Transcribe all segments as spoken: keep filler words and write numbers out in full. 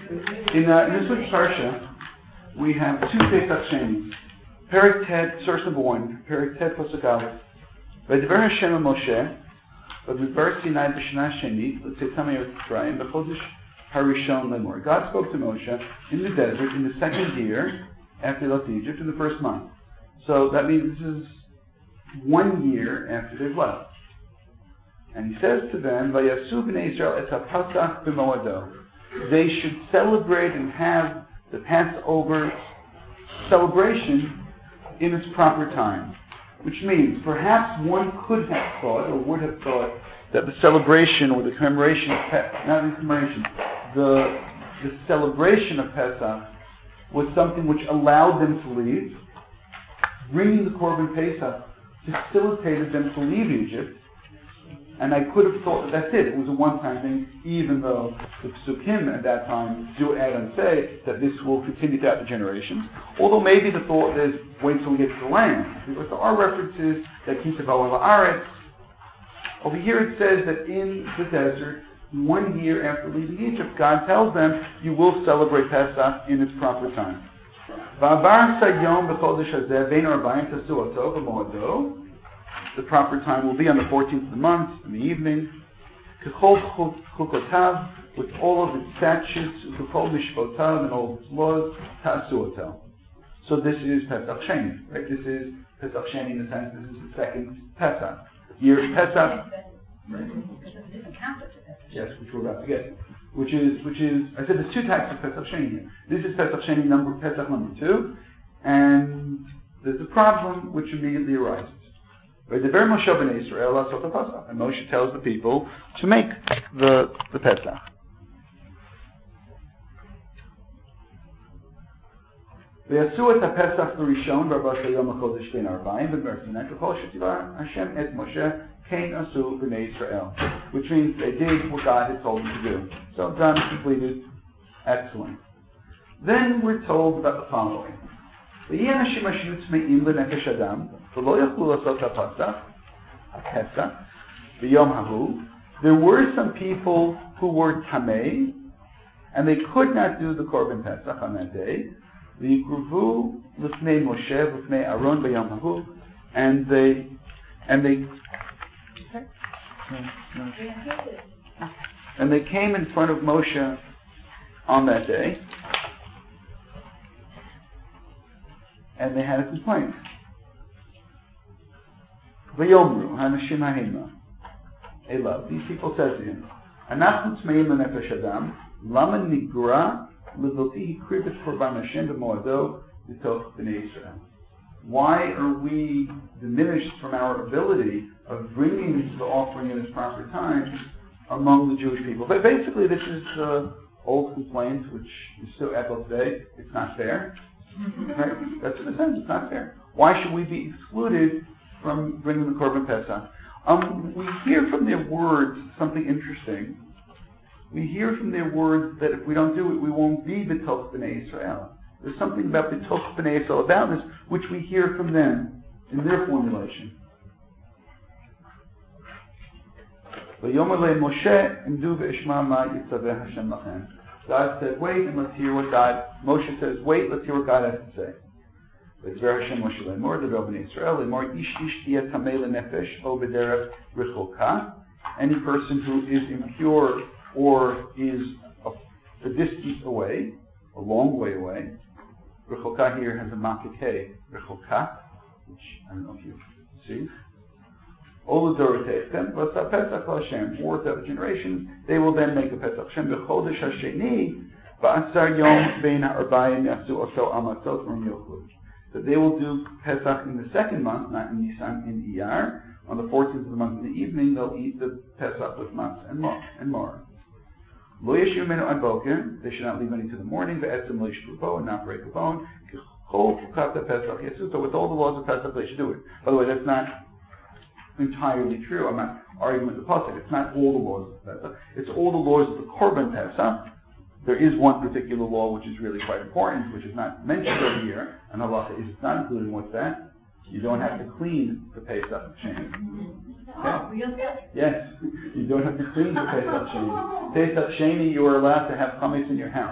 In, uh, in this week's parsha, we have two Pesach Shenis. Perek Tet, source number one, Perek Tet Pasuk Aleph. V'diber Hashem el Moshe, v'diber Sinai b'shana Shenit, l'teitam Mitzrayim, b'chodesh harishon lemor. God spoke to Moshe in the desert in the second year after they left Egypt, in the first month. So that means this is one year after they've left. And he says to them, Vayasu b'nei Yisrael et ha-Pasach b'moado. They should celebrate and have the Passover celebration in its proper time. Which means, perhaps one could have thought, or would have thought, that the celebration or the commemoration of Pesach, not the commemoration, the, the celebration of Pesach was something which allowed them to leave. Bringing the Korban Pesach facilitated them to leave Egypt. And I could have thought that that's it. It was a one-time thing, even though the Psukim at that time do add and say that this will continue throughout the generations. Although maybe the thought is, wait till we get to the land. Because there are references that keep the La'aretz. Over here it says that in the desert, one year after leaving Egypt, God tells them, you will celebrate Pesach in its proper time. The proper time will be on the fourteenth of the month, in the evening. With all of its statutes, and all of its laws, so this is Pesach Sheni, right? This is Pesach Sheni in the sense this is the second Pesach. Year of Pesach. Right? Yes, which we're about to get. Which is, which is, I said there's two types of Pesach Sheni here. This is Pesach Sheni number, Pesach number two, and there's a problem which immediately arises. And Moshe tells the people to make the, the Pesach. ויעשו את הפסח הראשון בארבעת היום החודש בין ארבעים ובארבעים ככל שציווה השם את משה כן עשו בני ישראל, which means they did what God had told them to do. So done, completed, excellent. Then we're told about the following. ויהי אנשים אשר צמאים לנפש אדם ולא יכלו לעשות הפסח, הפסח, ביום ההוא. There were some people who were tamei, and they could not do the Korban Pesach on that day. ויקרבו לפני משה ולפני אהרון ביום ההוא, and they, and they, and they came in front of Moshe on that day, and they had a complaint. ויאמרו האנשים המה אליו, these people said to him, אנחנו צמאים לנפש אדם, למה נגרע לבלתי הקריב את קורבן השם במועדו בתוך בני ישראל? Why are we diminished from our ability of bringing the offering in its proper time among the Jewish people? But basically, this is the old complaint, which is still echoed today. It's not fair. Right? That's what it says. It's not fair. Why should we be excluded from bringing the Korban Pesach? Um, we hear from their words something interesting. We hear from their words that if we don't do it, we won't be B'toch B'nai Israel. There's something about B'toch B'nai Israel about this, which we hear from them in their formulation. God said, wait, and let's hear what God, Moshe says, wait, let's hear what God has to say. Any person who is impure or is a, a distance away, a long way away. Rechoka here has a makake, rechoka, which I don't know if you see. All the Doroteichem, but the Pesach Hashem, fourth of the generation, they will then make a Pesach Hashem. B'chodesh hasheni, ba'asar yom bein ha'arbayim yasu oso amatzot from yochud. That they will do Pesach in the second month, not in Nisan, in Iyar. On the fourteenth of the month in the evening, they'll eat the Pesach with matzah and more. And more. Lo yeshiv menu ad boker, they should not leave any to the morning. Ve'etzem lo yishvu bo, and not break a bone. K'chol fukata Pesach yasu. So with all the laws of Pesach, they should do it. By the way, that's not entirely true. I'm not arguing with the pasuk. It's not all the laws of Pesach. It's all the laws of the Korban Pesach. There is one particular law which is really quite important, which is not mentioned over here, and halacha is not included. What's that? You don't have to clean the Pesach Sheni. Okay? Yes, you don't have to clean the Pesach Sheni. Pesach Sheni, you are allowed to have chametz in your house.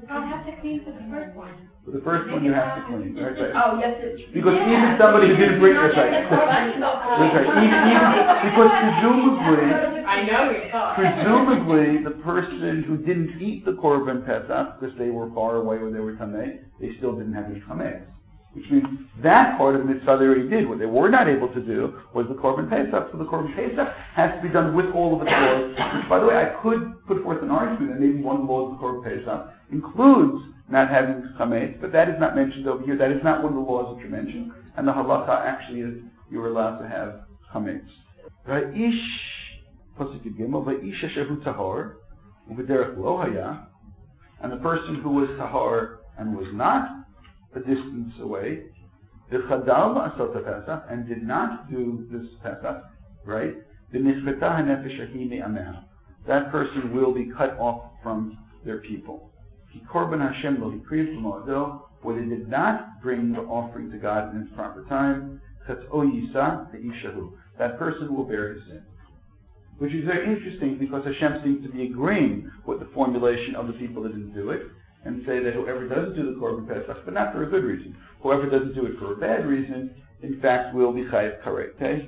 I'll have to clean for the first one. For the first one, you have to clean. Right? Right. Oh, yes, it's... Because even somebody who didn't bring that's right. That's right. Even, even, because presumably, I know you thought. presumably, the person who didn't eat the Korban Pesach because they were far away when they were Tameh, they still didn't have any Tameh. Which means that part of the mitzvah they already did. What they were not able to do was the Korban Pesach. So the Korban Pesach has to be done with all of its laws. Which, by the way, I could put forth an argument that maybe one law of the Korban Pesach includes not having chametz, but that is not mentioned over here. That is not one of the laws that you mentioned. And the halacha actually is you're allowed to have chametz. Va'ish, pasuk gimel, va'ish ashehu tahor, u'v'derech lo haya, and the person who was tahor and was not a distance away, v'chadal ba'asot Pesach, and did not do this Pesach, right? V'nishcheta hanefesh ahi me'ameha. That person will be cut off from their people. Korban Hashem lo hikriv b'mo'ado, where they did not bring the offering to God in its proper time, chat'o yisa te'ishahu. That person will bear his sin. Which is very interesting because Hashem seems to be agreeing with the formulation of the people that didn't do it, and say that whoever doesn't do the Korban Pesach, but not for a good reason, whoever doesn't do it for a bad reason, in fact will be chayav karet. Okay?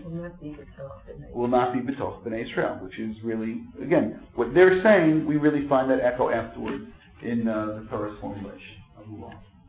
Will not be betoch b'nei Israel, which is really, again, what they're saying, we really find that echo afterwards in uh, the Torah's formulation of the law.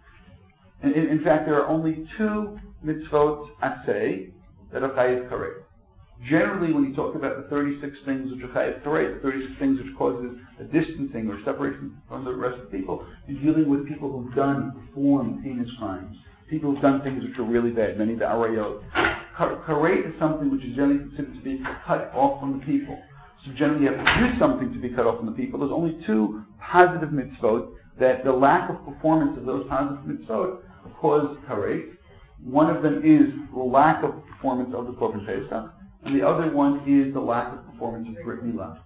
In, in, in fact, there are only two mitzvot aseh that are chayav karet. Generally, when you talk about the thirty-six things which are chayav karet, the thirty-six things which causes a distancing or separation from the rest of the people, you're dealing with people who've done, performed heinous crimes. People who've done things which are really bad, many of the arayot. Karet is something which is generally considered to be cut off from the people. So generally you have to do something to be cut off from the people. There's only two positive mitzvot that the lack of performance of those positive mitzvot cause karet. One of them is the lack of performance of the Korban Pesach, and the other one is the lack of performance of Brit Milah.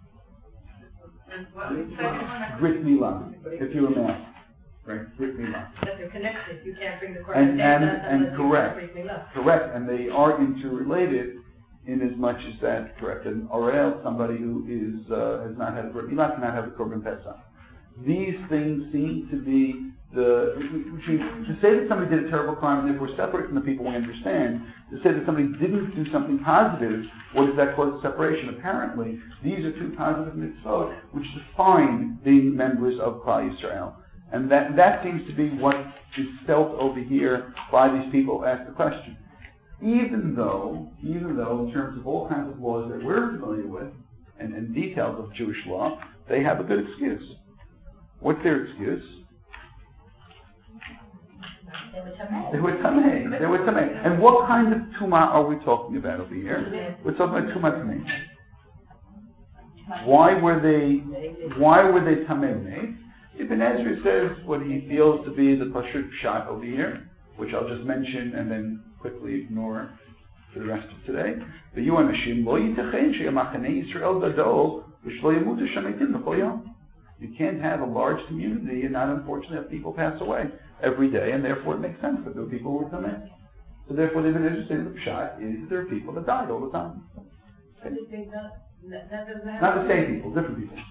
Brit Milah, if you're a man. Right? Brit Milah. That's a connection. You can't bring the Korban And, and, Pesach and unless correct. you bring Milah. Correct. And they are interrelated in as much as that correct. And Orel, somebody who is uh, has not had a Brit Milah, cannot have a Korban Pesach. These things seem to be the, which means to say that somebody did a terrible crime and therefore separate from the people, we understand. To say that somebody didn't do something positive, what does that cause separation? Apparently, these are two positive mitzvot which define being members of Klal Yisrael. And that, that seems to be what is felt over here by these people who ask the question. Even though, even though in terms of all kinds of laws that we're familiar with, and, and details of Jewish law, they have a good excuse. What's their excuse? They were tamei. They were tamei. They were tamei. And what kind of tumah are we talking about over here? We're talking about tumah tamei. Why were they? Why were they tamei? Ibn Ezra says what he feels to be the pashut pshat over here, which I'll just mention and then quickly ignore for the rest of today. The Yuanashim lo yitechen sheyamachanei Yisrael gadol v'shlo yamutu shametim b'kol yom. You can't have a large community and not unfortunately have people pass away every day, and therefore it makes sense that there are people who are tamei. So therefore, the Ibn Ezra says the pshat is there are people that died all the time. Okay. Not the same people, different people.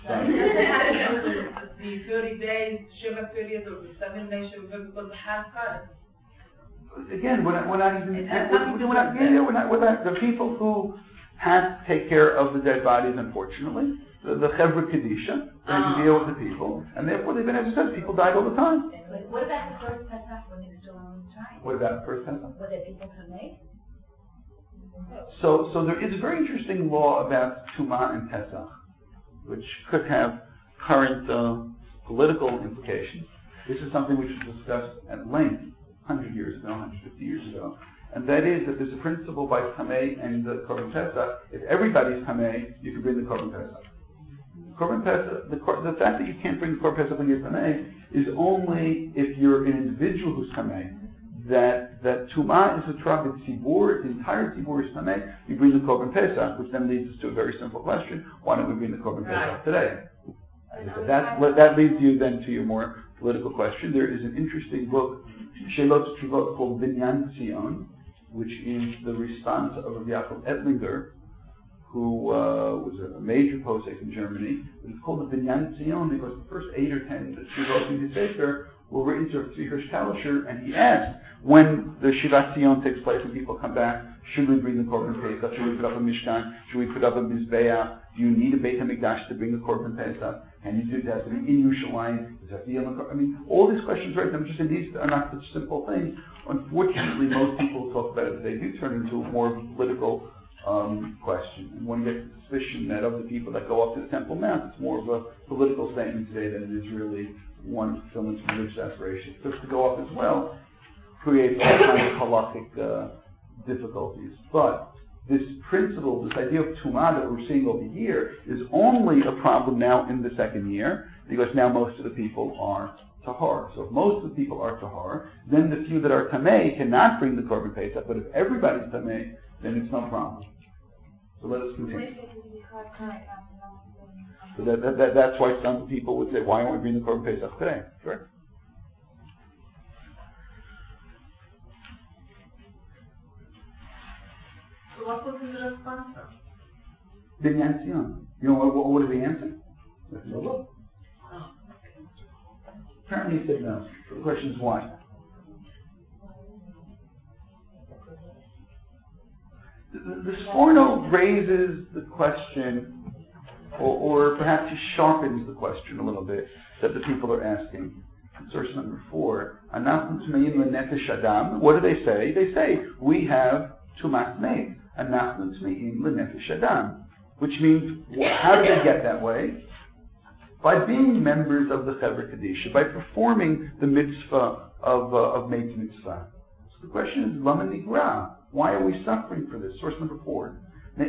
The thirty days, Shiva period, or the seven days, Shiva because the half cut. Again, we're not, we're not even, we're, we're not, yeah, we're not, we're not, the people who have to take care of the dead bodies, unfortunately, the, the Chevra Kedisha, they have to deal with the people, and therefore they've been, as I said, people died all the time. What about the first Pesach when they were still on the time? What about the first Pesach? Were there people tamei? So, so there is a very interesting law about Tumah and Pesach, which could have current uh, political implications. This is something which was discussed at length one hundred years ago, one hundred fifty years ago, and that is that there's a principle by Tamei and the Korban Pesach. If everybody's Tamei, you can bring the Korban Pesach. Korban Pesach, the, the fact that you can't bring the Korban Pesach when you're Tamei is only if you're an individual who's Tamei. That that Tumah is a trabit tzibur, the entire tzibur is tamei. You bring the Korban Pesach, which then leads us to a very simple question: why don't we bring the Korban Pesach today? That that leads you then to your more political question. There is an interesting book, Shelot Tshuvot, called Binyan Tzion, which is the response of Rabbi Yaakov Ettlinger, who uh, was a major posek in Germany. It's called the Binyan Zion because the first eight or ten that she wrote in his Sefer were written to Tzvi Hirsch Talasher, and he asked, when the Shivat Zion takes place and people come back, should we bring the Korban Pesach? Should we put up a Mishkan? Should we put up a Mizbeah? Do you need a Beit HaMikdash to bring the Korban Pesach? And you do that to be in Yerushalayim? Does that be on the I mean, all these questions, right? I'm just saying these are not such simple things. Unfortunately, most people talk about it, they do turn into more of a political um, question. And one gets the suspicion that of the people that go up to the Temple Mount, it's more of a political statement today than it is really one fulfilling some religious aspirations. Just to go up as well creates all kinds of halakhic uh, difficulties. But this principle, this idea of tumah that we're seeing over here, is only a problem now in the second year, because now most of the people are tahor. So if most of the people are tahor, then the few that are tamei cannot bring the korban pesach. But if everybody's tamei, then it's no problem. So let us continue. So that, that, that, that's why some people would say, why aren't we bringing the korban pesach today? Sure. So what was his response? Binyan Zion. You know what, what, what did he answer? No. Apparently he said no. So the question is why? The, the Sforno raises the question, or, or perhaps he sharpens the question a little bit that the people are asking. Source number four. Anachnu tmeim lenefesh adam. What do they say? They say we have tumas meis. Anachnu tmeim lenefesh adam. Which means, how did they get that way? By being members of the Chevra Kadisha, by performing the mitzvah of, uh, of Meitz Mitzvah. So the question is, Lama Nigra? Why are we suffering for this? Source number four.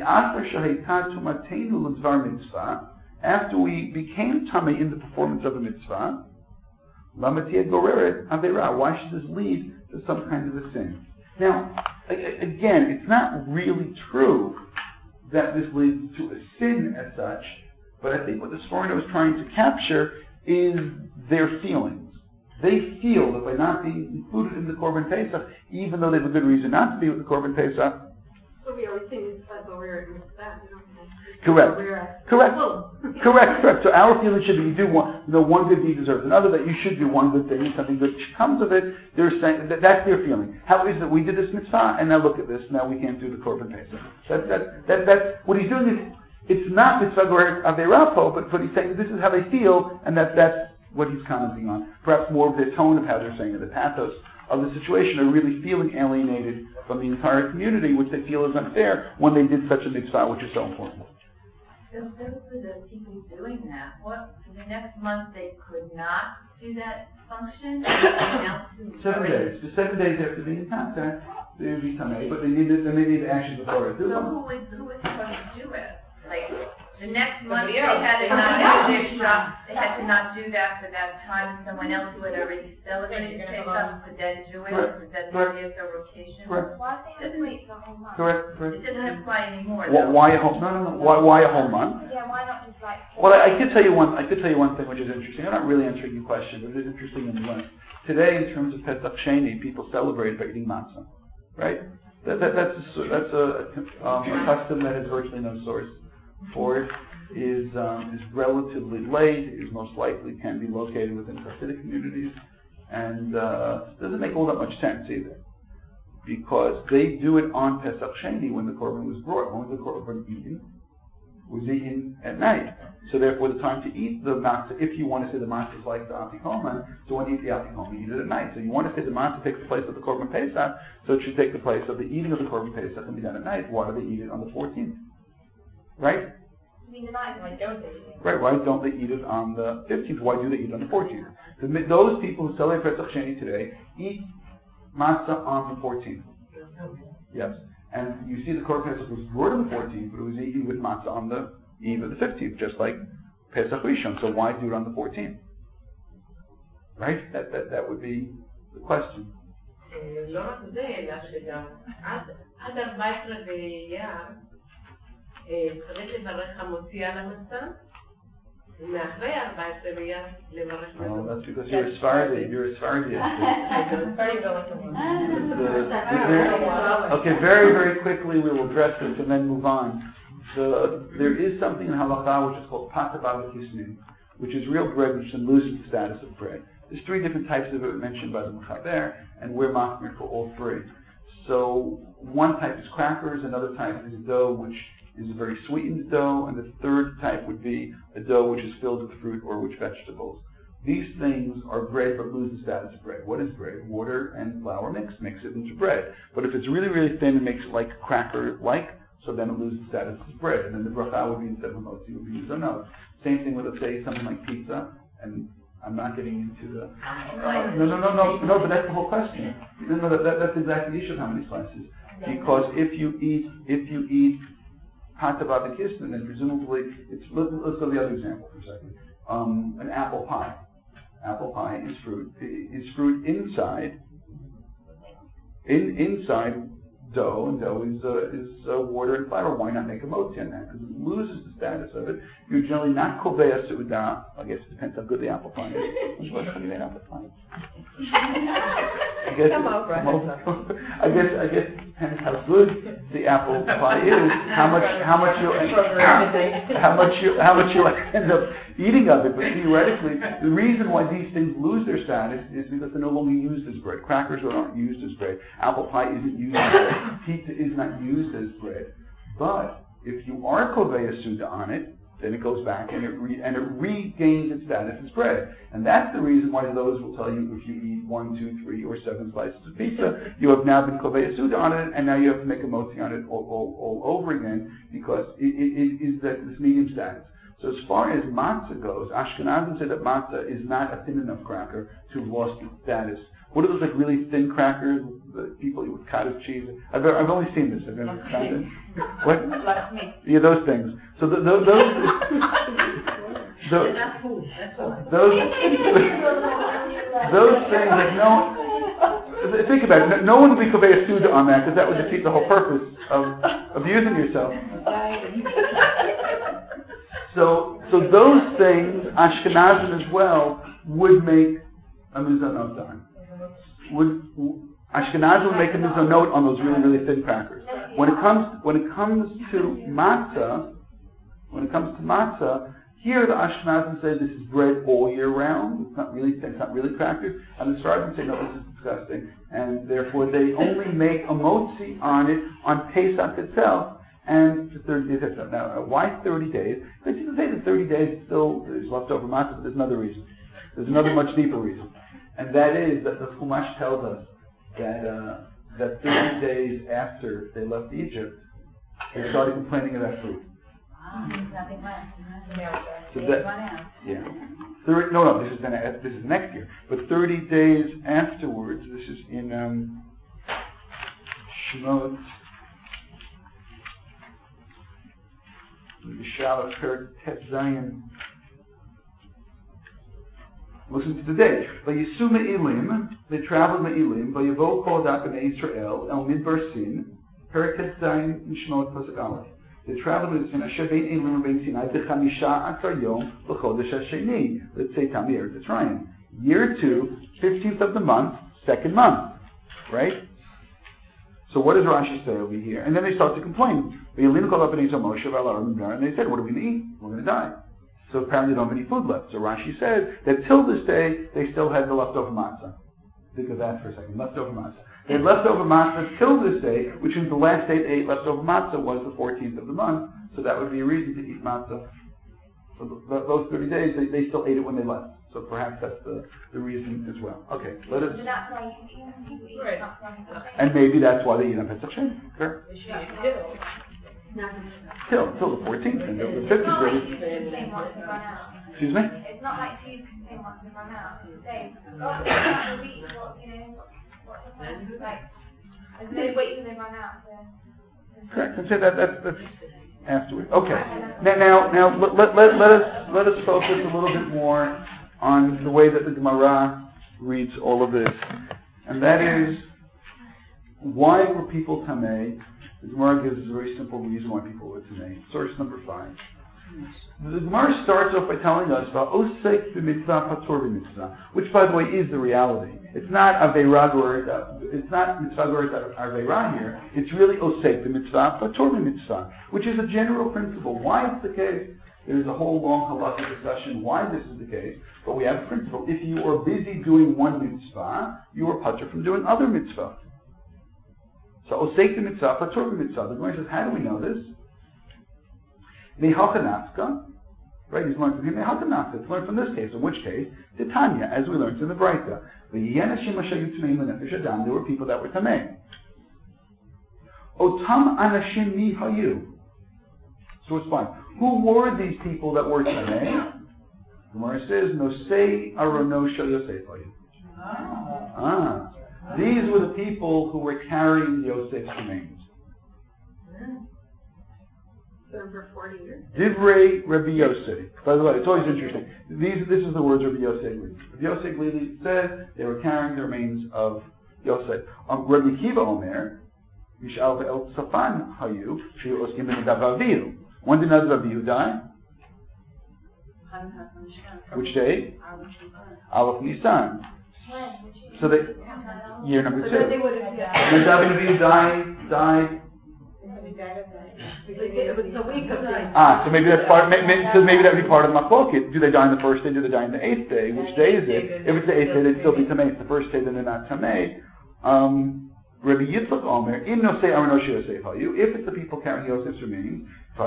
After we became Tamei in the performance of a mitzvah, why should this lead to some kind of a sin? Now, again, it's not really true that this leads to a sin as such, but I think what the Sforno is trying to capture is their feelings. They feel that by not being included in the Korban Pesach, even though they have a good reason not to be with the Korban Pesach. So we always think it's like we're that. Correct. Correct. Correct. Correct. So our feeling should be you do one, you know, one good deed deserves another. That you should do one good thing and something good comes of it. They're saying that that's their feeling. How is it we did this mitzvah and now look at this? Now we can't do the Korban Pesach. That that that that's what he's doing. Is it's not mitzvah gorer averapo, but but he's saying this is how they feel, and that that's what he's commenting on. Perhaps more of the tone of how they're saying it, the pathos of the situation, are really feeling alienated from the entire community, which they feel is unfair when they did such a mitzvah, which is so important. So for the people doing that, what, the next month they could not do that function? Seven days. The seven days after being in contact, they would become a, but they needed, they needed action before it. So who was, who was supposed to do it? Like, the next month they had to not do their shop, they had to not do that for that time. Someone else who had already celebrated Pesach could then do it, because that's their rotation. Correct. Why they didn't wait the whole month? Correct. Correct. It doesn't apply anymore. Why, why a whole? No, no, no. Why, why a whole month? Yeah, why not just like? Well, I, I could tell you one. I could tell you one thing which is interesting. I'm not really answering your question, but it is interesting in the way. Today, in terms of Pesach Sheni, people celebrate by eating matzah, right? That, that, that's a, that's a, um, a custom that has virtually no source for it. Is um, is relatively late, is most likely can be located within Hasidic communities, and uh, doesn't make all that much sense either, because they do it on Pesach Sheni when the korban was brought. When was the korban eaten? Was eaten at night. So therefore, the time to eat the matzah, if you want to say the matzah is like the afikoman, so when you eat the afikoman, you eat it at night. So you want to say the matzah takes the place of the korban Pesach, so it should take the place of the eating of the korban Pesach and be done at night. Why do they eat it on the fourteenth? Right? I mean, why don't they eat it? Right, why don't they eat it on the fifteenth? Why do they eat it on the fourteenth? Those people who celebrate Pesach Sheni today eat matzah on the fourteenth. Yes. And you see the Korban Pesach was brought on the fourteenth, but it was eaten with matzah on the eve of the fifteenth, just like Pesach Rishon. So why do it on the fourteenth? Right? That, that, that would be the question. לא רק זה, אלא שגם עד ארבע עשרה באייר צריך לברך המוציא על המצה, ומאחרי ארבע עשרה באייר לברך Oh, מצה. that's because you're a Sephardi. You're a Sephardi. Okay, very, very quickly we will address this and then move on. the, there is something in halakha which is called pata bava kisnin, which is real bread which then loses the status of bread. There's three different types of it mentioned by the Mechaber, and we're machmir for all three. So one type is crackers, another type is dough which is a very sweetened dough, and the third type would be a dough which is filled with fruit or with vegetables. These things are bread but lose the status of bread. What is bread? Water and flour mixed, mix it into bread. But if it's really, really thin, it makes it like cracker-like, so then it loses the status of bread. And then the bracha would be instead of a motzi, would be mizonot. Same thing with, let's say, something like pizza, and I'm not getting into the... Uh, no, no, no, no, no, but that's the whole question. No, no, that, that, that's exactly the issue of how many slices. Because if you eat, if you eat pata bava kisnin, then presumably, it's, let, let's go to the other example for a second. Um, an apple pie. Apple pie is fruit. Is fruit inside, in inside dough, and dough is uh, is uh, water and flour. Why not make a motzi on that? Because it loses the status of it. You're generally not kovea seudah. I guess it depends how good the apple pie is. What's funny about apple pie? I guess, come over. Come over. I guess I guess it depends how good the apple pie is. How much how much you how much you how much you end up eating of it. But theoretically, the reason why these things lose their status is because they're no longer used as bread. Crackers aren't used as bread. Apple pie isn't used as bread. Pizza is not used as bread. But if you are kovea seudah on it, then it goes back and it re- and it regains its status as bread. And that's the reason why those will tell you if you eat one, two, three, or seven slices of pizza, you have now been kovea seudah on it, and now you have to make a motzi on it all, all, all over again because it, it, it is that this medium status. So as far as matzah goes, Ashkenazim say that matzah is not a thin enough cracker to have lost its status. What are those like really thin crackers that people eat with cottage cheese? I've, I've only seen this. I've never found it. What? Yeah, those things. So the, the, those, those, those, those things that no, think about it. No one would be kovea seudah on that because that would defeat the whole purpose of abusing yourself. So, so those things, Ashkenazim as well, would make a mizonot on. Would Ashkenazim would make a mizonot on those really, really thin crackers. When it comes, when it comes to matzah, when it comes to matzah, here the Ashkenazim say this is bread all year round. It's not really, it's not really crackers. And the Sfaradim say no, this is disgusting, and therefore they only make a motzi on it on Pesach itself. And for thirty days after. Now, why thirty days? Because you can say that thirty days still is leftover matzah, but there's another reason. There's another much deeper reason. And that is that the Chumash tells us that uh, that thirty days after they left Egypt, they started complaining about food. Nothing left. So that, yeah. thirty, no, no, this is, gonna, this is next year. But thirty days afterwards, this is in um, Shemot, Yishalah, Perik Tet Zayin. Listen to the day. Vayisu me'ilim, they traveled me'ilim, vayavo kol dat b'nei Yisrael, el midbar sin, Perik Tet Zayin in Shemot Pasuk Aleph. They traveled with Sinai, Shebein Elim Bein Sinai, B'chamisha Atzar Yom, L'chodesh HaSheni, let's say Tamir, that's Ryan. Year two, fifteenth of the month, second month, right? So what does Rashi say over here? And then they start to complain. And they said, what are we going to eat? We're going to die. So apparently they don't have any food left. So Rashi says that till this day, they still had the leftover matzah. Think of that for a second, leftover matzah. They had leftover matzah till this day, which means the last day they ate leftover matzah was the fourteenth of the month. So that would be a reason to eat matzah. So th- those thirty days, they, they still ate it when they left. So perhaps that's the, the reason as well. Okay, let us... So that's why you eat, right. And maybe that's why they eat on Pesach Sheni. Sure. Till, till the fourteenth, and the fifth is ready. Excuse me? It's not like cheese can say once they run out. Say, oh, it's not the week, what, you know, what's the point? Like, there's no wait till they run out. So. Correct. And say that, that, that's afterward. Okay. Now, now, now let, let, let, let us let us focus a little bit more on the way that the Gemara reads all of this. And that is, why were people tamei? The Gemara gives us a very simple reason why people were tamei. Source number five. The Gemara starts off by telling us about osek b'mitzvah patur b'mitzvah, which, by the way, is the reality. It's not aveira or it's not mitzvah or aveira here. It's really osek b'mitzvah patur b'mitzvah, which is a general principle. Why it's the case? There's a whole long halakha discussion why this is the case, but we have a principle. If you are busy doing one mitzvah, you are patur from doing other mitzvah. So osek b'mitzvah patur b'mitzvah. The Gemara says, how do we know this? Mehachanafka, right? He's learned from him. Mehachanafka. It's learned from this case. In which case, Titania, as we learned in the Braita, there were people that were tamei. Otam anashim mi hayu. So it's fine. Who were these people that were tamei? Gemara says, Nosei arono shel Yosef hayu. Ah, these were the people who were carrying Yosef's remains. For forty years. Divrei Rabbi Yosef. By the way, it's always interesting. These, this is the words Rabbi Yosef. Rabbi Yosef clearly said they were carrying the remains of Yosef. Um, Rabbi Kiva Omer, Mishal ve'el Safan hayu, she'u oskim b'nidav avihu. When did Nadav Avihu die? Which day? Aleph Nisan. So they, year number two. Nadav Avihu died, died. Ah, so maybe that's part. Maybe, so maybe that would be part of the machloket. Do they die on the first day? Do they die on the eighth day? Which day is it? If it's the eighth day, they'd still be tamei. It's the first day, then they're not tamei. Um, Rabbi Yitzchak Omer, im nosei arono shel Yosef hayu. If it's the people carrying Yosef's remains,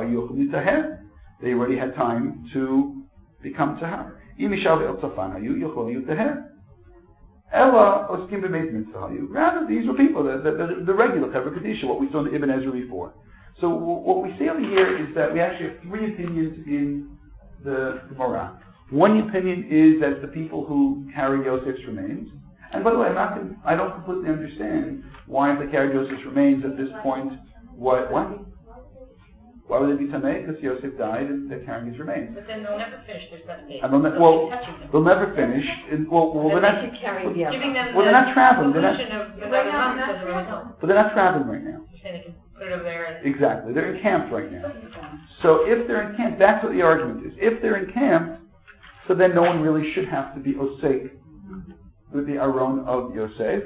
they already had time to become tahar. Im ishav el tzafan hayu yochol yu tahar. Ella oskim b'meit mitzvah hayu. Rather, these were people, the, the, the, the regular Chevra Kadisha, what we saw in the Ibn Ezra before. So w- what we see over here is that we actually have three opinions in the Gemara. One opinion is that the people who carry Yosef's remains, and by the way, I'm not, I don't completely understand why if they carry Yosef's remains at this point, what, what? Why would they be tamei? Because Yosef died and they're carrying his remains. But then they'll never finish their seven days. And they'll ne- well, they'll never finish. And, well, well, they're not, well, giving them well, they're not traveling. They're not, of the right now, not traveling. but they're not traveling right now. You're saying they can put it over there and Exactly. They're encamped right now. So if they're encamped, that's what the argument is. If they're encamped, so then no one really should have to be osek with the aron of Yosef,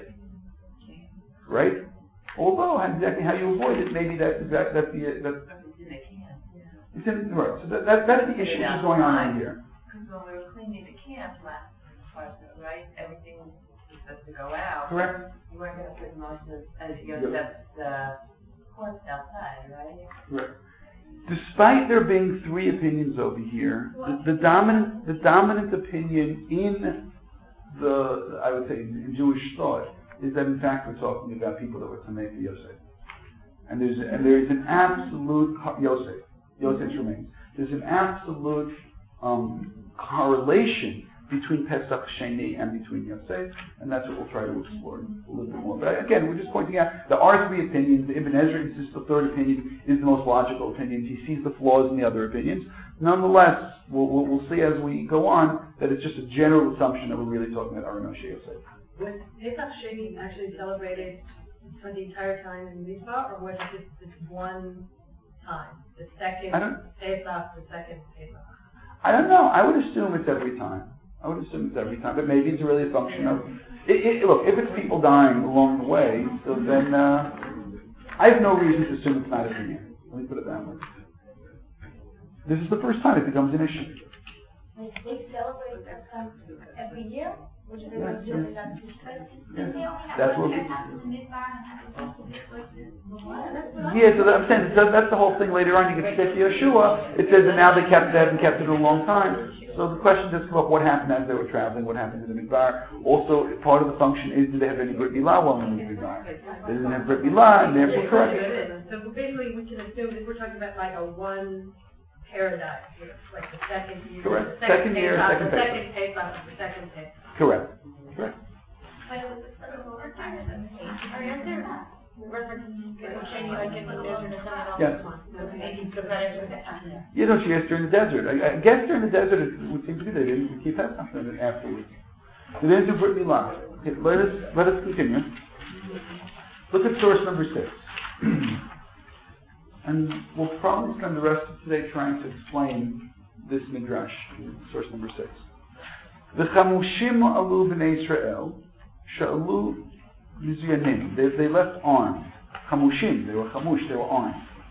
right? Although exactly how you avoid it, maybe that that that's the that. It's in, right. So that, that that's the issue that's going on right here. Because when we were cleaning the camp last part, right, everything was supposed to go out. Correct. You weren't going to put most of as Yosef's uh, corpse outside, right? Correct. Despite there being three opinions over here, the, the dominant the dominant opinion in the I would say in Jewish thought is that in fact we're talking about people that were tamei for Yosef, and there's and there is an absolute Yosef Yosef's remains. There's an absolute um, correlation between Pesach Sheni and between Yosef, and that's what we'll try to explore a little bit more. But again, we're just pointing out there are three opinions. The Ibn Ezra insists the third opinion is the most logical opinion. He sees the flaws in the other opinions. Nonetheless, we'll, we'll, we'll see as we go on that it's just a general assumption that we're really talking about Aron Moshe Yosef. Was Pesach Sheni actually celebrated for the entire time in Mitzvah, or was it just this one time? The second Pesach, the second Pesach? I don't know. I would assume it's every time. I would assume it's every time, but maybe it's really a function of... It, it, look, if it's people dying along the way, so then uh, I have no reason to assume it's not every year. Let me put it that way. This is the first time it becomes an issue. They celebrate their time every year? Which is Yes, they yes. that's Yes. That's what we... what? Yeah, so that, I'm saying that, that's the whole thing later on. You get to Yeshua. It says that now they kept they haven't kept it a long time. So the question does come up: what happened as they were traveling? What happened to the midbar? Also, part of the function is did they have any Brit Milah while in the midbar? They didn't have Brit Milah, and therefore correct. So basically, we can assume that we're talking about like a one paradise, like the second year. Correct. The Second year, Pesach, second the Pesach. second Pesach, the second Pesach. Correct. Correct. But it was a sort of overtime in the case. Are you there? Yes. You know, she gets during the desert. I, I guess during the desert it would seem to be they didn't keep that something afterwards. They didn't do Brit Milah. Okay, let us let us continue. Look at source number six. And we'll probably spend the rest of today trying to explain this midrash, source number six. V'chamushim alu b'nei Israel, she'alu mizuyanim. They, they left armed. Chamushim, they were chamush, they were armed.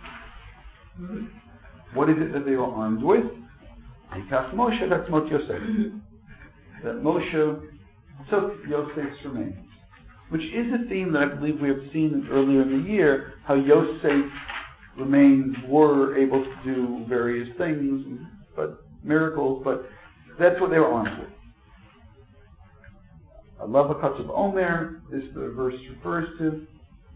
What is it that they were armed with? Yikach Moshe v'atzmot Yosef. That Moshe took Yosef's remains, which is a theme that I believe we have seen earlier in the year, how Yosef's remains were able to do various things, but miracles, but that's what they were armed with. Allah Katzav Omer, this the verse refers to.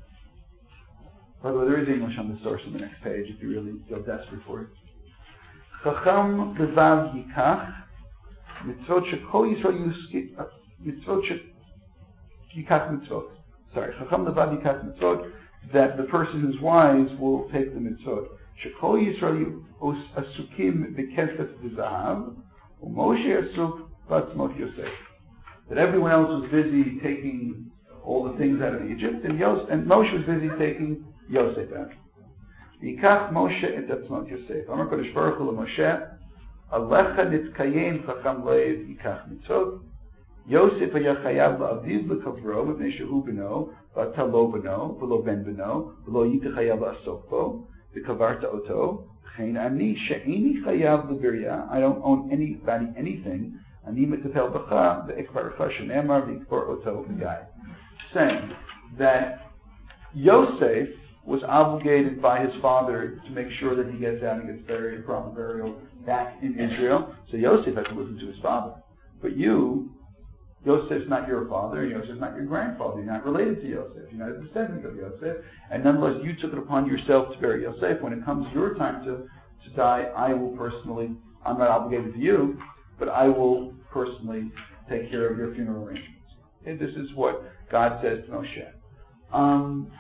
By the way, there is English on the source on the next page if you really feel desperate for it. Chacham levav yikach mitzvot shekol Yisrael mitzvot yikach mitzvot. Sorry, Chacham levav yikach mitzvot, that the person who's wise will take the mitzvot. Shekol Yisrael asukim b'kesef v'zahav u'Moshe asuk b'atzmot Yosef. That everyone else was busy taking all the things out of Egypt, and, Yos- and Moshe was busy taking Yosef out. Yikach Moshe et atzmot Yosef. Amar Kodesh Baruch Hu LaMoshe, Alecha nitkayem chacham leiv yikach mitzvot. Yosef haya chayav la'aviv l'kavro, mipnei shehu b'no, v'ata lo b'no, v'lo ben b'no, v'lo yita chayav la'asok bo, v'kavarta oto, v'chein ani she'ini chayav l'birya. I don't own anybody anything. Ani metapel b'cha, v'ekvarcha she'nemar, v'ikvar oto v'yai. Saying that Yosef was obligated by his father to make sure that he gets out and gets buried, a proper burial back in Israel. So Yosef has to listen to his father. But you, Yosef's not your father, and Yosef's not your grandfather. You're not related to Yosef. You're not a descendant of Yosef. And nonetheless, you took it upon yourself to bury Yosef. When it comes your time to, to die, I will personally, I'm not obligated to you, but I will personally take care of your funeral arrangements. Okay, this is what God says to Moshe. Um,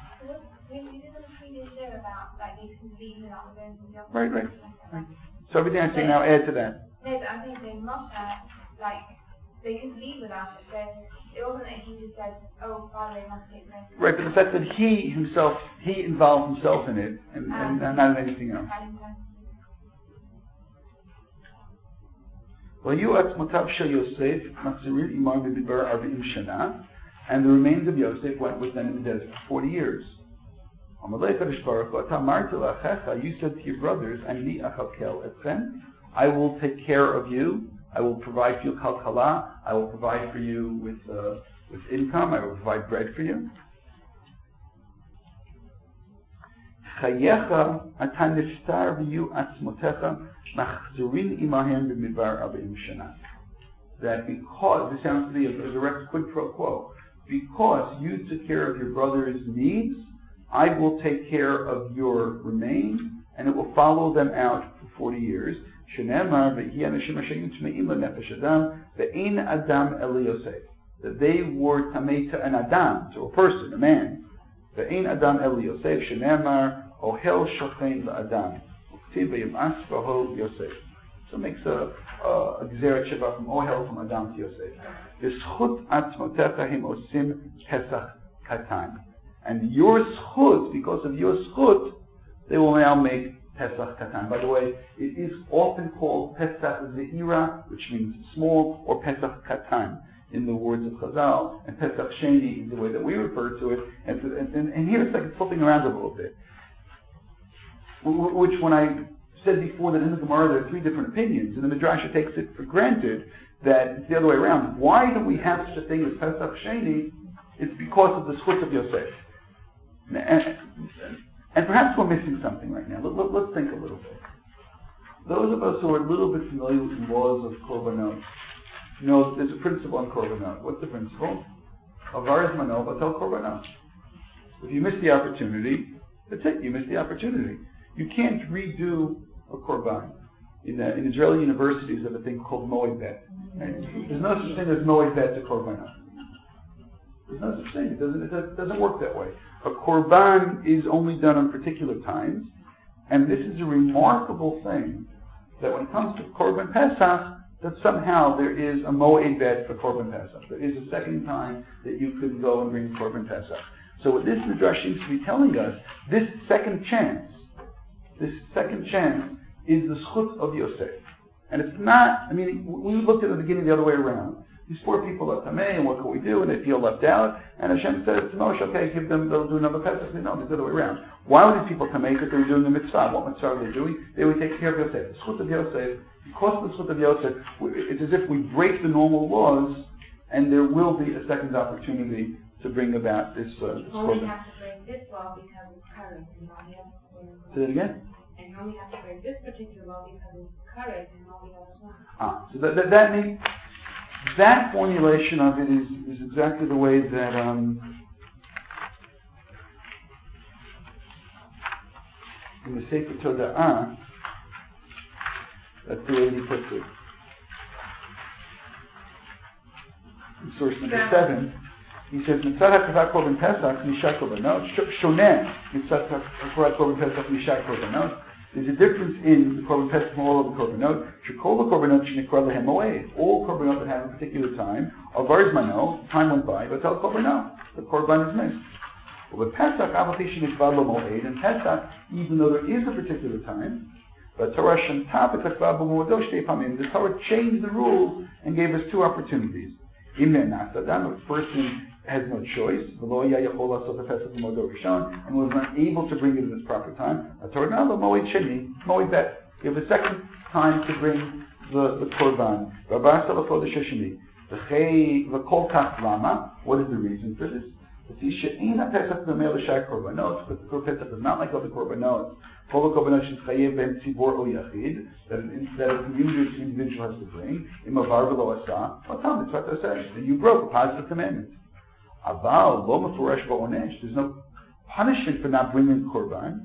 Right, right, right. So everything I say now, add to that. No, but I'm thinking Moshe, like, they couldn't leave without it, so it wasn't that he just said, oh, Father, they must take this. Right, but the fact that he himself, he involved himself in it, and, and, and not in anything else. Well, you atzmotav shel Yosef, machzirin imar b'midbar arva'im shana, and the remains of Yosef went with them in the desert for forty years. You said to your brothers, I will take care of you, I will provide for you kalkala, I will provide for you with uh, with income, I will provide bread for you. That because, this sounds to be a, a direct quid pro quo, because you took care of your brother's needs, I will take care of your remains, and it will follow them out for forty years. That they were tamei to an adam, to a person, a man. Ve'ein adam el Yosef, shenemar ohel shochein la'adam. Uktiv v'yim'as v'ho Yosef. So it makes a a gzeret sheva from ohel, from Adam to Yosef. V'schut atzmotecha him osim pesach katan. And your schut, because of your schut, they will now make Pesach Katan. By the way, it is often called Pesach Ze'ira, which means small, or Pesach Katan, in the words of Chazal, and Pesach Sheni is the way that we refer to it. And, and, and here it's like it's flipping around a little bit. Which, when I said before that in the Gemara there are three different opinions, and the Midrash takes it for granted that it's the other way around. Why do we have such a thing as Pesach Sheni? It's because of the schut of Yosef. And, and perhaps we're missing something right now. Let, let, let's think a little bit. Those of us who are a little bit familiar with the laws of korbanot know there's a principle on korbanot. What's the principle? Avar zmano batel korbanot. If you miss the opportunity, that's it. You miss the opportunity. You can't redo a korban. In, the, in Israeli universities, they have a thing called moed bet. Right? There's no such thing as moed bet to korbanot. There's no such thing. It doesn't, it doesn't work that way. A korban is only done on particular times, and this is a remarkable thing, that when it comes to korban Pesach, that somehow there is a moed bet for korban Pesach. There is a second time that you could go and bring korban Pesach. So what this midrash seems to be telling us, this second chance, this second chance is the schut of Yosef. And it's not, I mean, we looked at the beginning the other way around. These poor people are tamei, and what can we do? And they feel left out. And Hashem says to Moshe, okay, give them, they'll do another Pesach. They know, it's the other way around. Why would these people tamei? Because they were doing the mitzvah. What mitzvah were they doing? They would take care of Yosef. The schut of Yosef, because of the schut of Yosef, it's as if we break the normal laws, and there will be a second opportunity to bring about this uh, this only korban. have to break this law because it's current and not the other. Say that again? And you only have to break this particular law because it's current and not the others not. Ah, so that, that, that means, that formulation of it is, is exactly the way that um, in the Sefer Toda'ah, that's the way he puts it. In source number seven, he says, Mitzvah HaKavat Korban Pesach, Nishat Korbanot, Shoneh, Mitzvah HaKavat Korban Pesach, Nishat Korbanot. There's a difference in the Korban Pesach from all of the Korbanot. Shekol Korbanot Shenekra Lehem Moed. All Korbanot that have a particular time, Avar Zmano, time went by, but tell Korbanot, the Korban is missed. But with Pesach, Avati Shenekra Lo Moed, and Pesach, even though there is a particular time, but Torah Shantah B'Takva B'Moedo Shtei Pamim, the Torah changed the rules and gave us two opportunities. If a person has no choice, and was not able to bring it in its proper time, give a second time to bring the, the korban. What is the reason for this? But the Pesach is not like other korbanot. That a community individual has to bring. Then you broke a positive commandment. There's no punishment for not bringing korban.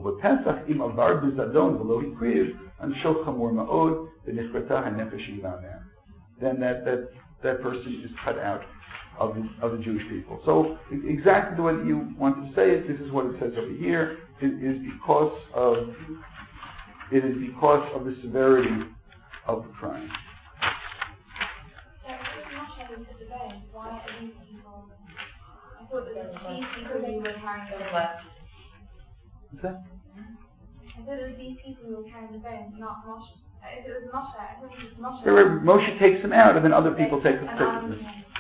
Then that, that, that person is cut out of the, of the Jewish people. So exactly the way that you want to say it, this is what it says over here. It is because of it is because of the severity of the crime. Why are these people? I thought that these people who were carrying the bones. What's that? I thought it was these people who were carrying the bones, not Moshe. If it was Moshe, I thought it was Moshe. Remember, Moshe takes them out, and then other people take the pictures.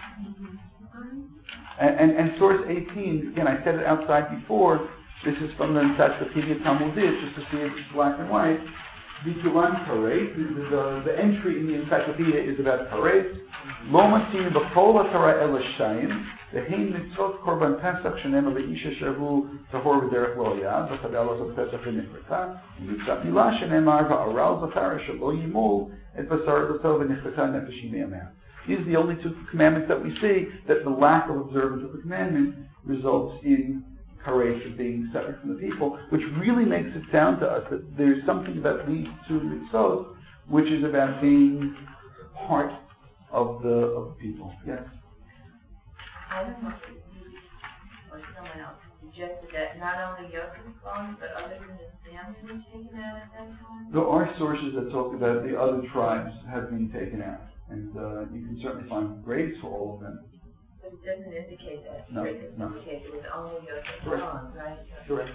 And, and, and source eighteen, again, I said it outside before. This is from the Encyclopedia Talmudit, just to see it black and white. V'kiran Karet, the, the, the entry in the encyclopedia is about Karet. Lo matzin b'kol ha'Torah el ha'shayim, v'hein mitzvot korban Pesach shenema v'isha shehu tahor v'derech lo yad, v'chadal of Pesach v'nichrata, v'mitzvot milah shenemar v'aral zafara shelo yimul, et basar d'tov v'nichrata nefesh yimei. These are the only two commandments that we see that the lack of observance of the commandment results in Karet of being separate from the people, which really makes it sound to us that there's something about these two mitzvot which is about being part of the of the people. Yes? I don't know if you or someone else suggested that not only Yosef's bones, but others in his family were taken out at that time? There are sources that talk about the other tribes have been taken out, and uh, you can certainly find graves for all of them. But it doesn't indicate that. No, It no. indicates it was only Yosef's Correct. bones, right? Correct.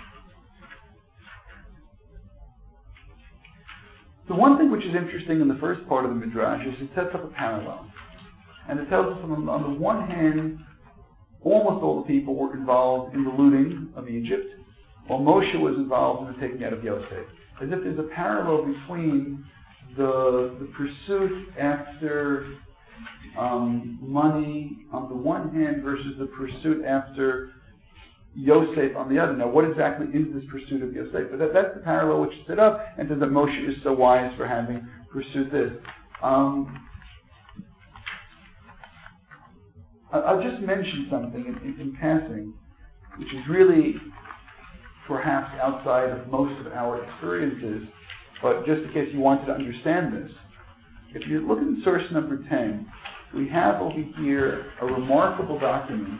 The one thing which is interesting in the first part of the Midrash is it sets up a parallel. And it tells us on, on the one hand, almost all the people were involved in the looting of Egypt, while Moshe was involved in the taking out of Yosef. As if there's a parallel between the, the pursuit after um, money on the one hand versus the pursuit after Yosef on the other. Now, what exactly is this pursuit of Yosef? But that, that's the parallel which is set up, and says that Moshe is so wise for having pursued this. Um, I'll just mention something in, in, in passing, which is really perhaps outside of most of our experiences, but just in case you wanted to understand this. If you look at source number ten, we have over here a remarkable document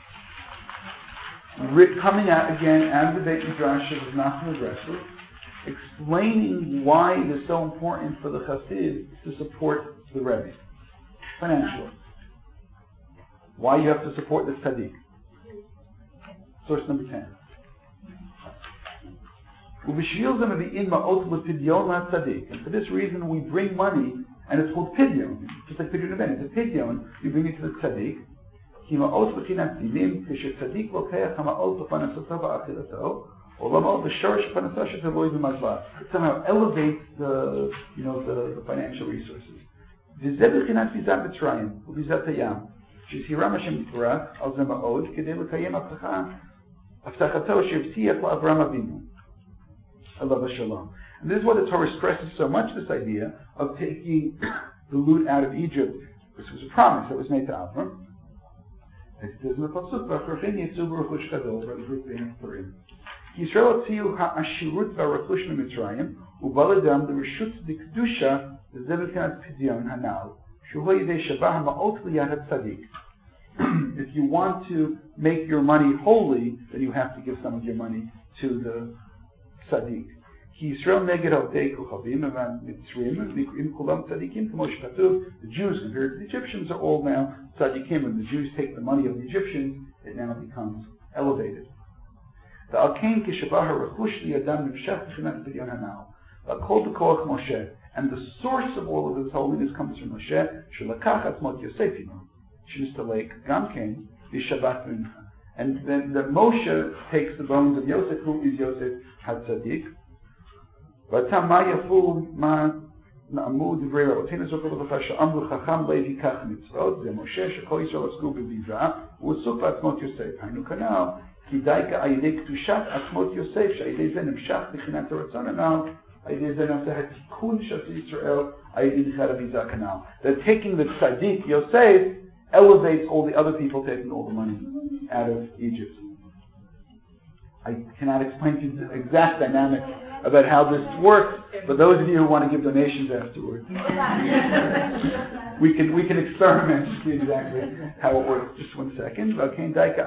writ, coming out again out of the Beit Midrash of Nachman Bresler, explaining why it is so important for the Chassid to support the Rebbe financially. Why you have to support the tzaddik. Source number ten. ובשביל זה מביאים מעות לפדיון לצדיק. And for this reason we bring money, and it's called pidyon. Just like pidyon event, it's a pidyon. You bring it to the tzaddik. כי מעות בחינת דינים, כשצדיק לוקח המעות לפרנסתו ואכילתו, או למעות לשורש הפרנסה שתלוי במזבח. It somehow elevates the, you know, the, the financial resources. וזה בחינת ויזת מצרים, וויזת הים, שסירם השם יתברך על זה מאוד, כדי לקיים הבטחה, הבטחתו שהבטיח לאברהם אבינו, עליו השלום. And this is what the Torah stresses so much, this idea of taking the loot out of Egypt. This was a promise that was made to Avram. It says in the Pasuk, "V'achorchem yetzu b'rechush gadol," Baruch bein Purim. Yisrael hotziu ha'ashirut v'rechush miMitzrayim, u'bal adam l'reshut d'kedusha v'zeh b'chinas pidyon hanal, shehu yidei shabah ha'ma'ot liyad tzaddik. If you want to make your money holy, then you have to give some of your money to the tzaddik. כי ישראל נגד עובדי כוכבים והמצרים נקראים כולם צדיקים כמו שכתוב. The Jews compared to the Egyptians are all now tzadikim. When the Jews take the money of the Egyptians, it now becomes elevated. ועל כן כשבא הרכוש לידם נמשך מבחינת פדיון הנ"ל. והכל בכוח משה. And the source of all of this holiness comes from Moshe, שלקח עצמות יוסף עמו, שמסתלק גם כן בשבת ומנחה. And then the Moshe takes the bones of Yosef, who is Yosef HaTzadik. ועתה מה יפו, מה נאמרו דברי רבותינו זוכר לבכה שאמרו חכם לא ייקח מצוות, זה משה שכל ישראל עסקו בביזה, הוא עסוק בעצמות יוסף. היינו כנ"ל, כי דייקה על ידי קדושת עצמות יוסף, שעל ידי זה נמשך בחינת הרצון הנ"ל, על ידי זה נעשה התיקון של ישראל, על ידי דחיית הביזה כנ"ל. That taking the tzaddik Yosef elevates all the other people taking all the money out of Egypt. I cannot explain to you the exact dynamic about how this works, but those of you who want to give donations afterwards, we can we can experiment to see exactly how it works. Just one second. At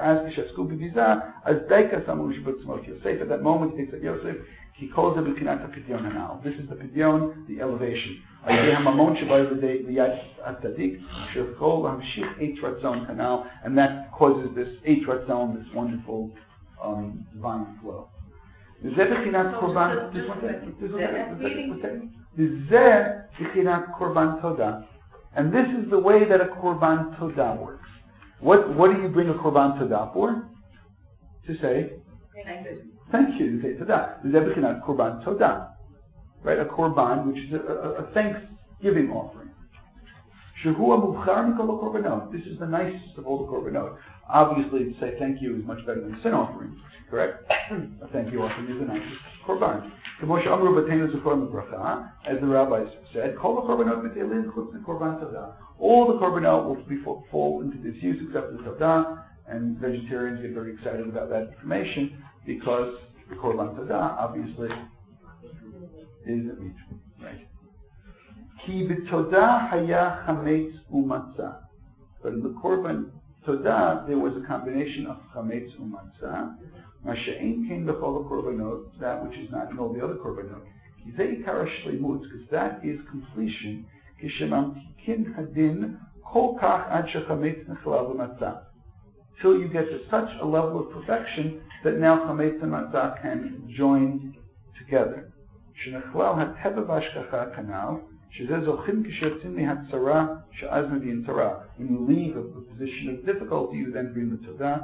that moment, he takes up Yosef. He calls it B'kinat HaPidyon Hanal. This is the Pidyon, the elevation. And that causes this Eight Ratzon, this wonderful um, divine flow. וזה בחינת קורבן, וזה בחינת קורבן תודה. And this is the way that a korban todah works. What what do you bring a korban todah for? To say thank you. Thank you, to say todah. וזה בחינת קורבן todah. Right, a korban, which is a, a, a thanksgiving offering. שהוא המובחר מכל הקורבנות. This is the nicest of all the korbanot. Obviously, to say thank you is much better than a sin offering, correct? A thank you offering is the nicest korban. As the rabbis said, all the korbanot will be fall into disuse except the todah, and vegetarians get very excited about that information because the korban todah obviously is a meat, right? Ki b'todah haya chametz u'matzah. But in the korban todah, there was a combination of chametz u'matzah. Masha'in came b'chol korbanot, that which is not in all the other korbanot. Ki ze ikar hashleimut, because that is completion. Kishemamtikin hadin kol kach ad shechametz nechalal b'matzah. Till you get to such a level of perfection that now chametz and matzah can join together. Shenechalal hateva v'ashkacha kanal. When you leave a position of difficulty, you then bring the todah.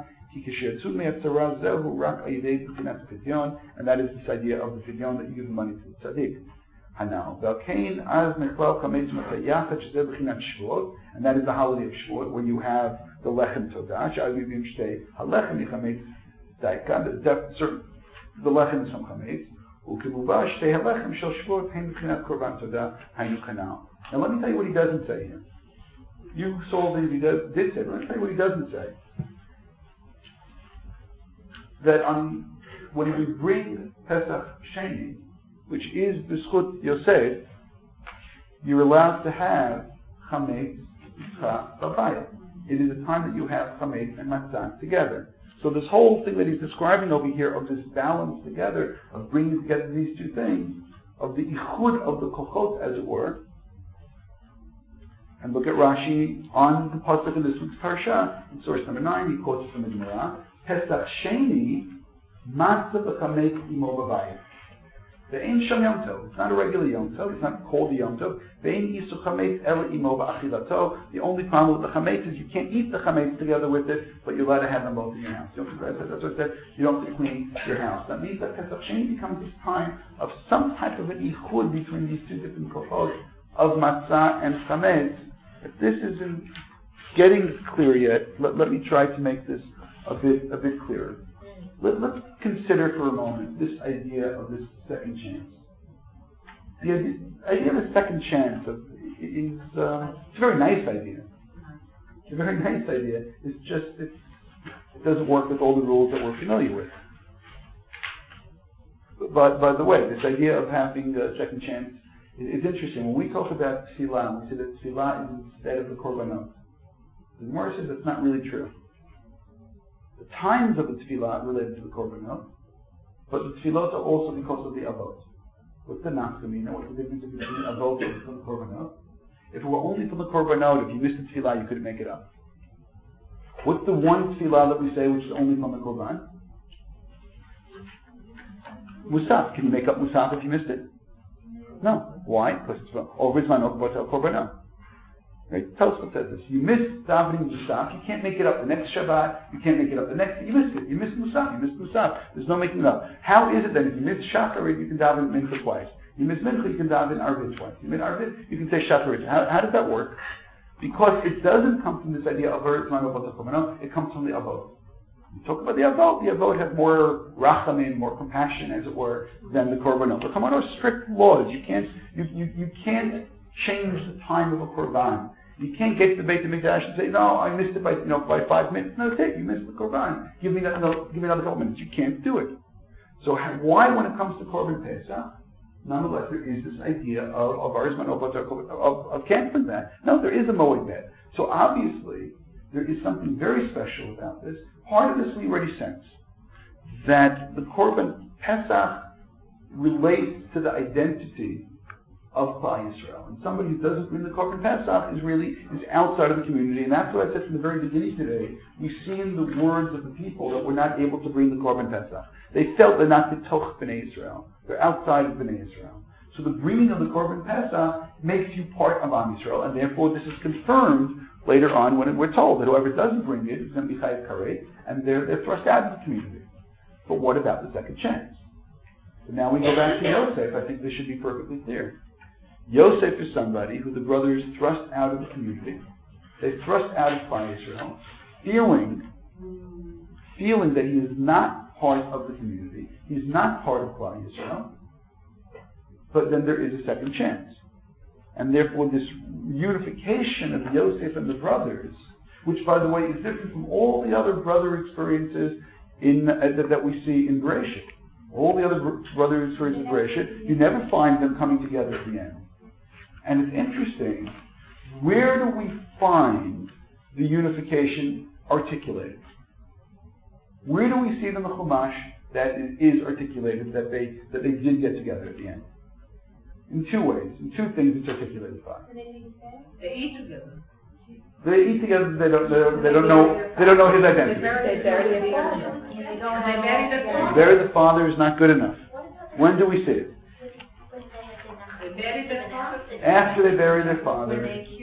And that is this idea of the pidyon that you give the money to the tzaddik. And that is the holiday of Shavuot, when you have the lechem todah. The lechem is from chametz. Now let me tell you what he doesn't say here. You saw that he does, did say, but let me tell you what he doesn't say. That on when we bring Pesach Sheni, which is B'schut Yosef, you're allowed to have chametz b'bayit. It is a time that you have chametz and matzah together. So this whole thing that he's describing over here of this balance together, of bringing together these two things, of the ichud of the kochot, as it were. And look at Rashi on the pasuk in this week's parsha, in source number nine, he quotes from the Gemara, Pesach Sheni, matzah v'chametz imo b'bayit. Ve'ein sham Yom Tov. It's not a regular Yom Tov. It's not called a Yom Tov. Ve'ein isu chametz ela imo ba'achilato. The only problem with the chametz is you can't eat the chametz together with it, but you're allowed to have them both in your house. You don't, that's what I said. You don't have to clean your house. That means that Pesach Sheni becomes this time of some type of an ichud between these two different kohot of matzah and chametz. If this isn't getting clear yet, let, let me try to make this a bit a bit clearer. Let, let's consider for a moment this idea of this second chance. The idea, idea of a second chance of, is um, it's a very nice idea. It's a very nice idea. It's just it's, it doesn't work with all the rules that we're familiar with. But by the way, this idea of having a second chance is interesting. When we talk about tefillah, we say that tefillah is instead of the korbanot. The Gemara says that's not really true. The times of the tefillah are related to the korbanot, but the tefillot are also because of the avot. What's the nafkamina? What's the difference between avot and the korbanot? If it were only from the korbanot, if you missed the tefillah, you couldn't make it up. What's the one tefillah that we say which is only from the korban? Musaf. Can you make up musaf if you missed it? No. Why? Because it's from over zmanot b'tel korbanot. Right? Tosfot says this. You missed davening musaf, you can't make it up the next Shabbat, you can't make it up the next, you missed it. You missed musaf, you missed musaf. There's no making it up. How is it that if you miss shacharit, you can daven mincha twice? You miss mincha, you can daven arvit twice. You miss arvit, you can say shacharit. How, how does that work? Because it doesn't come from this idea of eretz ma'ano b'tachomano, it comes from the avot. You talk about the avot, the avot have more rachamim, more compassion, as it were, than the korbanot. The korbanot are strict laws. You can't, you, you, you can't change the time of a korban. You can't get to the Beit HaMikdash and say, no, I missed it by, you know, by five minutes. No, take, you missed the korban. Give me that, no, give me another couple minutes. You can't do it. So why, when it comes to korban Pesach, nonetheless, there is this idea of of Arizman, of, of, of canceling that. No, there is a moed bet. So obviously, there is something very special about this. Part of this we already sense, that the korban Pesach relates to the identity of Klal Yisrael. And somebody who doesn't bring the korban Pesach is really is outside of the community. And that's what I said from the very beginning today. We see in the words of the people that were not able to bring the korban Pesach. They felt they're not b'toch B'nai Yisrael. They're outside of B'nai Yisrael. So the bringing of the korban Pesach makes you part of Am Yisrael, and therefore this is confirmed later on when we're told that whoever doesn't bring it is going to be chayav karet, and they're, they're thrust out of the community. But what about the second chance? So now we go back to Yosef. I think this should be perfectly clear. Yosef is somebody who the brothers thrust out of the community. They thrust out of Klal Yisrael, feeling, feeling that he is not part of the community. He's not part of Klal Yisrael. But then there is a second chance. And therefore this unification of Yosef and the brothers, which by the way is different from all the other brother experiences in, uh, that, that we see in Bereshit. All the other br- brother experiences in Bereshit, you never find them coming together at the end. And it's interesting, where do we find the unification articulated? Where do we see in the Chumash that it is articulated that they that they did get together at the end? In two ways, in two things it's articulated by. They eat together. They eat together. They don't. They don't, they don't know. They don't know his identity. They bury the father. They bury the father. Bury the father is not good enough. When do we see it? They bury the father. After they bury their father.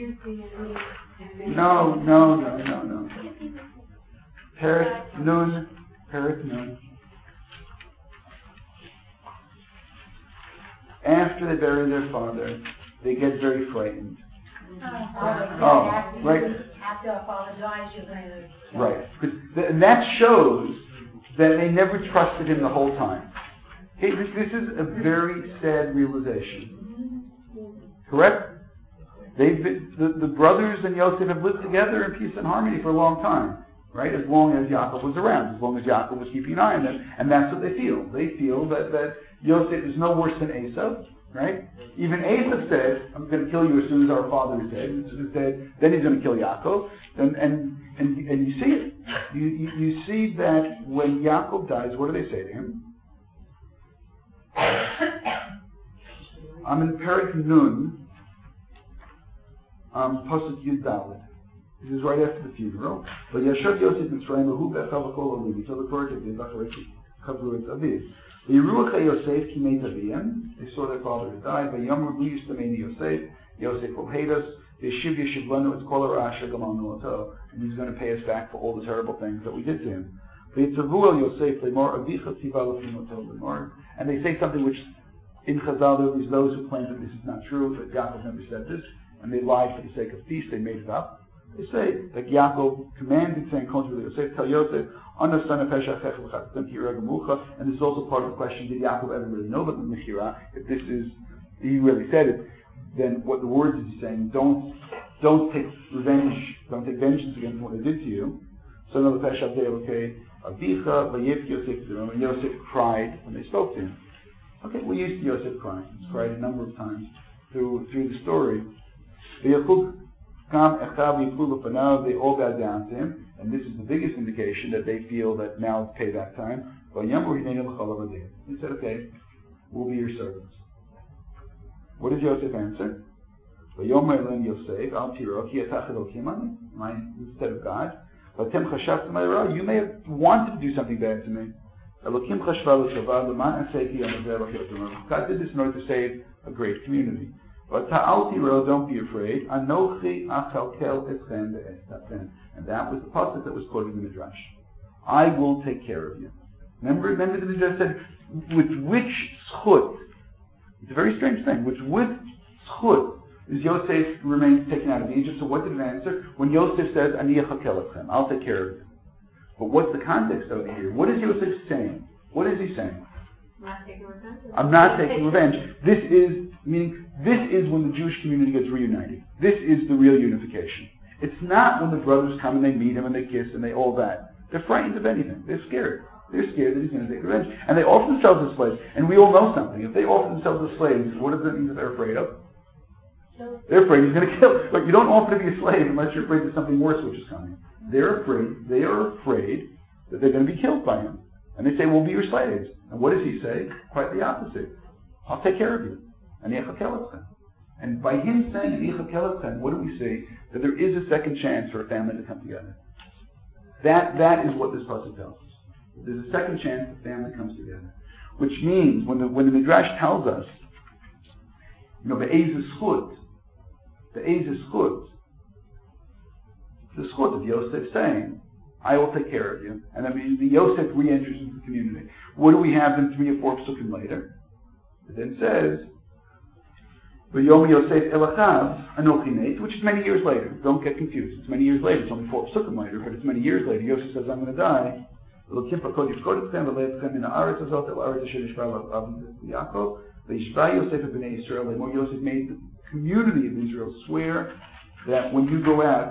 No, no, no, no, no. Perith nun, Perith nun. After they bury their father, they get very frightened. Oh, right. After our father dies, you're going to... Right. Th- and that shows that they never trusted him the whole time. Hey, this, this is a very sad realization. Correct? They've been, the, the brothers and Yosef have lived together in peace and harmony for a long time. Right? As long as Yaakov was around, as long as Yaakov was keeping an eye on them. And that's what they feel. They feel that, that Yosef is no worse than Esau. Right? Even Esau said, I'm going to kill you as soon as our father is dead. As soon as dead, then he's going to kill Yaakov. And, and, and, and you see it. You, you, you see that when Yaakov dies, what do they say to him? I'm in Perek Nun, um, Pasuk Yud Daled. This is right after the funeral. But Yashav Yosef Mitzrayim Lahu Bechal V'Kol Alim. He told the Torah to be chavru et aviv. V'yiruach Yosef kimei taviyim. They saw their father had died. V'yamru bu yistamei Yosef. Yosef will hate us. V'yishiv yishiv lanu. It's kol ha'ra'asha gamal nu'ato. And he's going to pay us back for all the terrible things that we did to him. V'yitzavu el Yosef lemor avicha tiva l'fimoto lemor. And they say something which, in Chazal, there was those who claim that this is not true, that Yaakov never said this, and they lied for the sake of peace. They made it up. They say that Yaakov commanded, saying, Yosef, tell Yosef, and this is also part of the question, did Yaakov ever really know about the Mechira? If this is, he really said it, then what the words is he saying, don't don't take revenge, don't take vengeance against what they did to you. So another Peshav there, okay, Avicha, Vayif Yosef, and Yosef cried when they spoke to him. Okay, we're used to Yosef crying. He's cried a number of times through through the story. They all got down to him, and this is the biggest indication that they feel that now it's payback time. He said, okay, we'll be your servants. What did Yosef answer? Yosef, instead of God, you may have wanted to do something bad to me. God did this in order to save a great community. But don't be afraid. And that was the pasuk that was quoted in the Midrash. I will take care of you. Remember, remember the Midrash said, with which schut, it's a very strange thing, with which schut is Yosef remains taken out of Egypt. So what did it answer? When Yosef says, Ani echakel etchem, I'll take care of you. But what's the context over here? What is Yosef saying? What is he saying? Not taking revenge. I'm not taking revenge. This is, meaning, this is when the Jewish community gets reunited. This is the real unification. It's not when the brothers come and they meet him and they kiss and they all that. They're frightened of anything. They're scared. They're scared that he's going to take revenge. And they offer themselves as slaves. And we all know something. If they offer themselves as slaves, what does that mean that they're afraid of? They're afraid he's going to kill. But you don't offer to be a slave unless you're afraid that something worse which is coming. They're afraid. They are afraid that they're going to be killed by him. And they say, we'll be your slaves. And what does he say? Quite the opposite. I'll take care of you. And by him saying, what do we see? That there is a second chance for a family to come together. That That is what this pasuk tells us. There's a second chance the family comes together. Which means, when the, when the Midrash tells us, you know, the Be'ez Schut, the Be'ez Schut, the Schut of Yosef saying, I will take care of you. And then the Yosef re-enters into the community. What do we have in three or four psukim later? It then says, V'yom Yosef elachav anochi neit, which is many years later. Don't get confused. It's many years later. It's only four psukim later, but it's many years later. Yosef says, I'm going to die. Elokim pakod yifkodetchem v'leetchem min ha'aretz hazot el ha'aretz asher nishba l'avim Yaakov v'yishba Yosef b'nei Yisrael lemor. Yosef made the community of Israel swear that when you go out,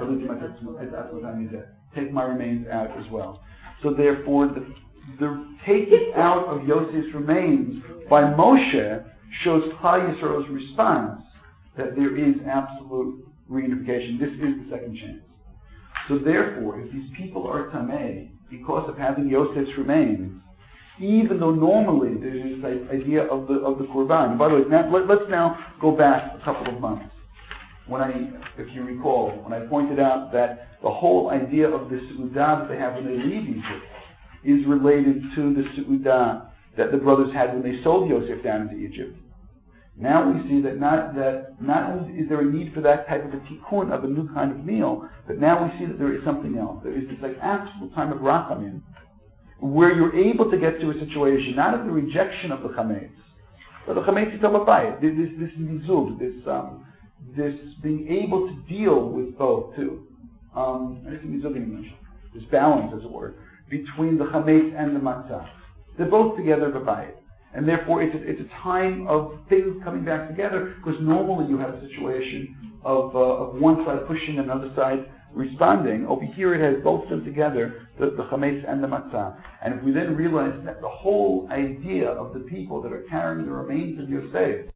take my remains out as well. So therefore, the, the taking out of Yosef's remains by Moshe shows Klal Yisrael's response that there is absolute reunification. This is the second chance. So therefore, if these people are tamei because of having Yosef's remains, even though normally there's this idea of the of the Qurban. And by the way, now, let, let's now go back a couple of months. When I, if you recall, when I pointed out that the whole idea of the Seudah that they have when they leave Egypt is related to the Seudah that the brothers had when they sold Yosef down into Egypt. Now we see that not that not only is there a need for that type of a tikkun of a new kind of meal, but now we see that there is something else. There is this like absolute time of rachamim, where you're able to get to a situation not of the rejection of the chametz, but the chametz yitababay, this this mizug, this um, this being able to deal with both too. Um, I think mizug in English. This balance, as it were, between the chametz and the matzah. They're both together b'bayit. And therefore, it's a, it's a time of things coming back together, because normally you have a situation of, uh, of one side pushing and another side responding. Over here it has both of them together, the, the chametz and the matzah. And if we then realize that the whole idea of the people that are carrying the remains of Yosef